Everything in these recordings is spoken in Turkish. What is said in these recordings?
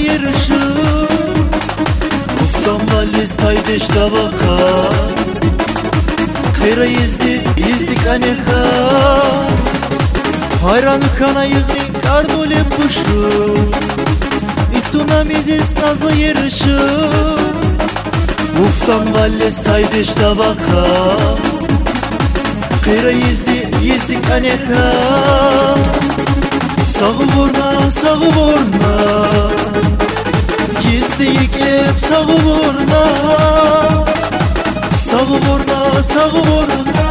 yarışı Uftan vallis taydeş davaka Khera izdik aneha Hayranı kana yığni kardole puşu İttuna mizis nazlı yarışı Uftan vallis taydeş davaka Khera izdik aneha Sağı vorna Yizdiyik hep sağı vorna Sağı vorna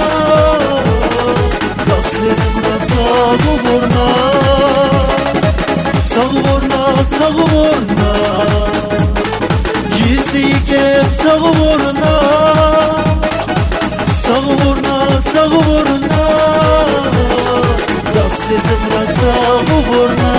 Zaslezimda sağı vorna Sağı vorna Yizdiyik hep sağı vorna Sağı vorna Zaslezimda sağı vorna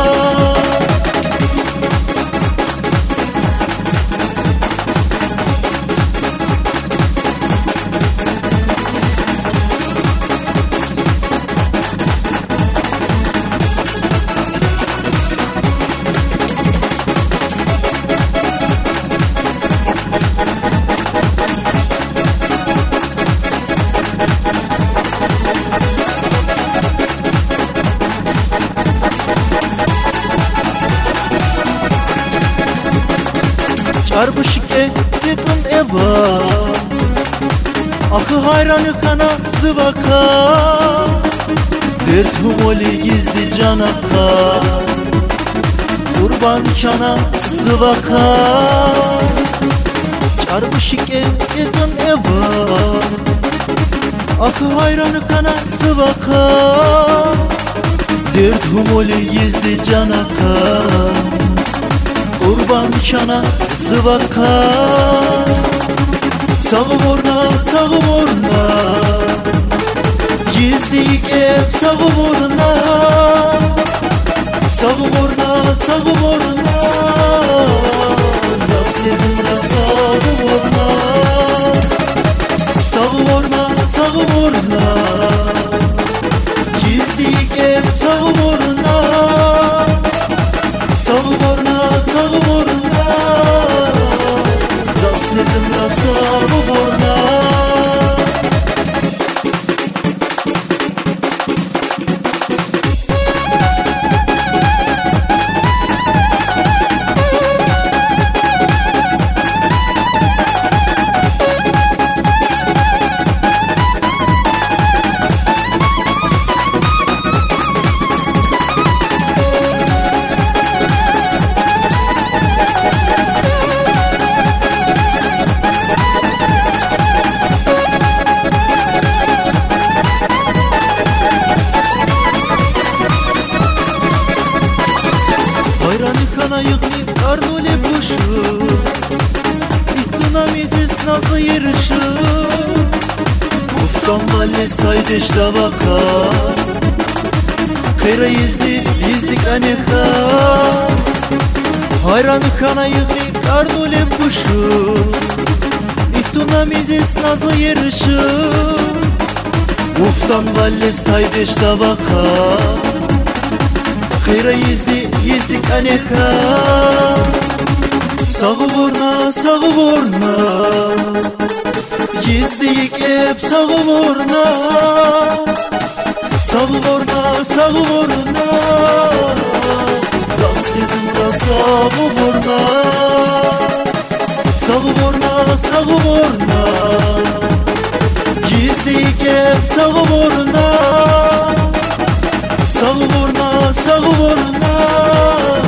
Çarbışike dedim eva Ahı hayranı kana zıvaka Dert humoli gizli canaka Kurban kana zıvaka Çarbışike dedim eva Ahı hayranı kana zıvaka Dert humoli gizli canaka Kurban kana zıvaka Sağı vorna Yizdiyik hep sağı vorna Sağı vorna Zaslezimda sağı vorna Sağı vorna Yizdiyik hep sağı vorna Sağı vorna Zaslezimda sağı vorna Kana yığni kardole puşu İttuna mizis nazlı yarışı Uftan vallis taydeş davaka Khera izdik aneha Hayranı kana yığni kardole puşu İttuna mizis nazlı yarışı Uftan vallis taydeş davaka Khera izdik aneha Sağı vorna Yizdiyik hep sağı vorna Sağı vorna Zaslezimda sağı vorna Sağı vorna Yizdiyik hep sağı vorna Sağı vorna